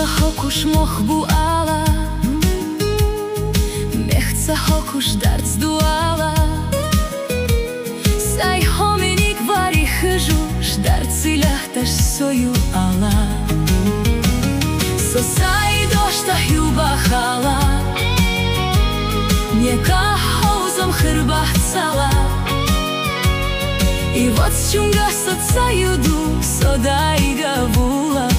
hokuš moh buala, mehca hokuš darc duala. Сай hominik vari hëzhush, darci lahtash soju ala. So saj doshta hjuba hala, mjeka hauzom hrbah cala. I вот s čunga so cajudu, so daj ga vula